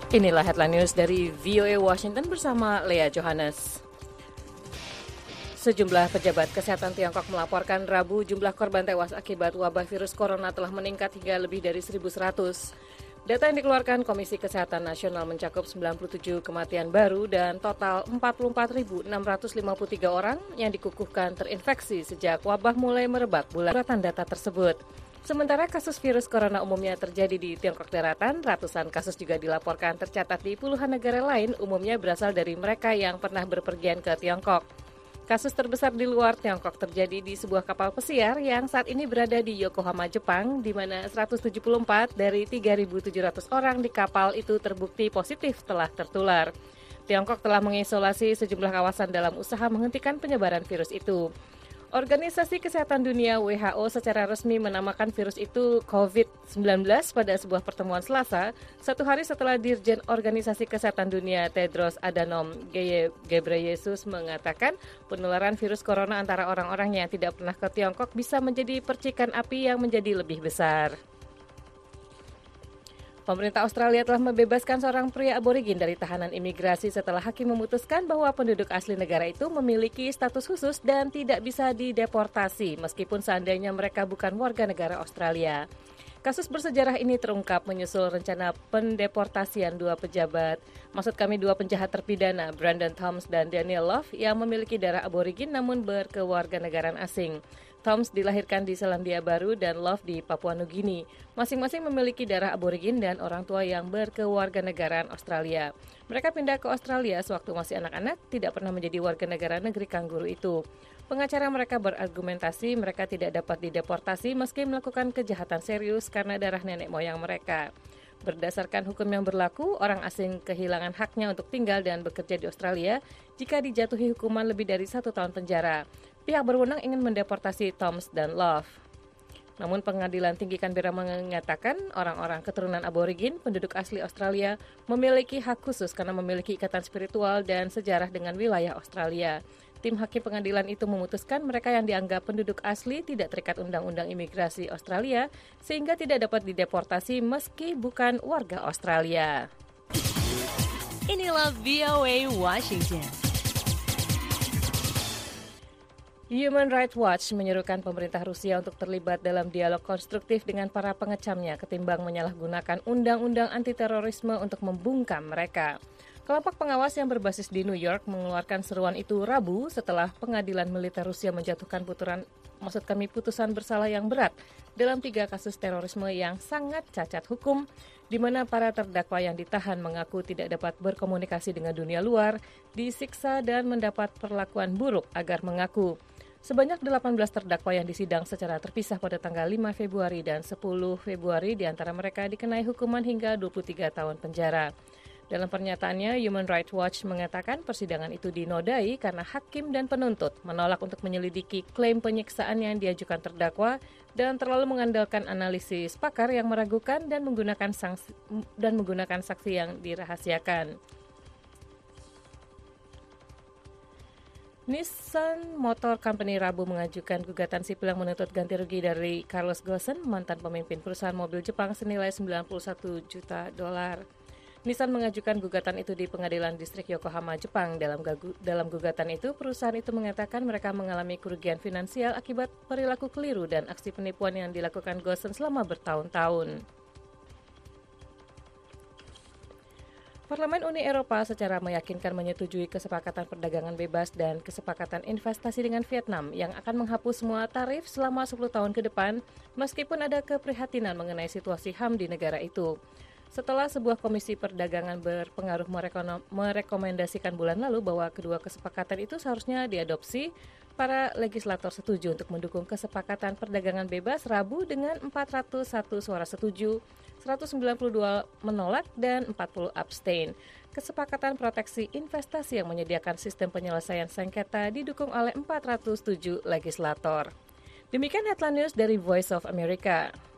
Inilah headline news dari VOA Washington bersama Lea Johannes. Sejumlah pejabat kesehatan Tiongkok melaporkan Rabu jumlah korban tewas akibat wabah virus corona telah meningkat hingga lebih dari 1.100. Data yang dikeluarkan Komisi Kesehatan Nasional mencakup 97 kematian baru dan total 44.653 orang yang dikukuhkan terinfeksi sejak wabah mulai merebak bulan. Data tersebut. Sementara kasus virus corona umumnya terjadi di Tiongkok daratan, ratusan kasus juga dilaporkan tercatat di puluhan negara lain, umumnya berasal dari mereka yang pernah berpergian ke Tiongkok. Kasus terbesar di luar Tiongkok terjadi di sebuah kapal pesiar yang saat ini berada di Yokohama, Jepang, di mana 174 dari 3.700 orang di kapal itu terbukti positif telah tertular. Tiongkok telah mengisolasi sejumlah kawasan dalam usaha menghentikan penyebaran virus itu. Organisasi Kesehatan Dunia WHO secara resmi menamakan virus itu COVID-19 pada sebuah pertemuan Selasa, satu hari setelah Dirjen Organisasi Kesehatan Dunia Tedros Adhanom Ghebreyesus mengatakan penularan virus corona antara orang-orang yang tidak pernah ke Tiongkok bisa menjadi percikan api yang menjadi lebih besar. Pemerintah Australia telah membebaskan seorang pria aborigin dari tahanan imigrasi setelah hakim memutuskan bahwa penduduk asli negara itu memiliki status khusus dan tidak bisa dideportasi meskipun seandainya mereka bukan warga negara Australia. Kasus bersejarah ini terungkap menyusul rencana pendeportasian dua penjahat terpidana, Brandon Thomas dan Daniel Love, yang memiliki darah aborigin namun berkewarganegaraan asing. Thomas dilahirkan di Selandia Baru dan Love di Papua Nugini. Masing-masing memiliki darah aborigin dan orang tua yang berkewarganegaraan Australia. Mereka pindah ke Australia sewaktu masih anak-anak, tidak pernah menjadi warga negara negeri kanguru itu. Pengacara mereka berargumentasi mereka tidak dapat dideportasi meski melakukan kejahatan serius karena darah nenek moyang mereka. Berdasarkan hukum yang berlaku, orang asing kehilangan haknya untuk tinggal dan bekerja di Australia jika dijatuhi hukuman lebih dari 1 tahun penjara. Pihak berwenang ingin mendeportasi Thomas dan Love. Namun Pengadilan Tinggi Canberra mengatakan orang-orang keturunan aborigin, penduduk asli Australia, memiliki hak khusus karena memiliki ikatan spiritual dan sejarah dengan wilayah Australia. Tim hakim pengadilan itu memutuskan mereka yang dianggap penduduk asli tidak terikat undang-undang imigrasi Australia sehingga tidak dapat dideportasi meski bukan warga Australia. Inilah VOA Washington. Human Rights Watch menyerukan pemerintah Rusia untuk terlibat dalam dialog konstruktif dengan para pengecamnya ketimbang menyalahgunakan undang-undang anti-terorisme untuk membungkam mereka. Kelompok pengawas yang berbasis di New York mengeluarkan seruan itu Rabu setelah pengadilan militer Rusia menjatuhkan putusan bersalah yang berat dalam 3 kasus terorisme yang sangat cacat hukum, di mana para terdakwa yang ditahan mengaku tidak dapat berkomunikasi dengan dunia luar, disiksa dan mendapat perlakuan buruk agar mengaku. Sebanyak 18 terdakwa yang disidang secara terpisah pada tanggal 5 Februari dan 10 Februari di antara mereka dikenai hukuman hingga 23 tahun penjara. Dalam pernyataannya, Human Rights Watch mengatakan persidangan itu dinodai karena hakim dan penuntut menolak untuk menyelidiki klaim penyiksaan yang diajukan terdakwa dan terlalu mengandalkan analisis pakar yang meragukan dan menggunakan saksi yang dirahasiakan. Nissan Motor Company Rabu mengajukan gugatan sipil yang menuntut ganti rugi dari Carlos Ghosn, mantan pemimpin perusahaan mobil Jepang senilai $91 juta. Nissan mengajukan gugatan itu di Pengadilan Distrik Yokohama, Jepang. Dalam gugatan itu, perusahaan itu mengatakan mereka mengalami kerugian finansial akibat perilaku keliru dan aksi penipuan yang dilakukan Ghosn selama bertahun-tahun. Parlemen Uni Eropa secara meyakinkan menyetujui kesepakatan perdagangan bebas dan kesepakatan investasi dengan Vietnam yang akan menghapus semua tarif selama 10 tahun ke depan meskipun ada keprihatinan mengenai situasi HAM di negara itu. Setelah sebuah komisi perdagangan berpengaruh merekomendasikan bulan lalu bahwa kedua kesepakatan itu seharusnya diadopsi, para legislator setuju untuk mendukung kesepakatan perdagangan bebas Rabu dengan 401 suara setuju, 192 menolak, dan 40 abstain. Kesepakatan proteksi investasi yang menyediakan sistem penyelesaian sengketa didukung oleh 407 legislator. Demikian headline news dari Voice of America.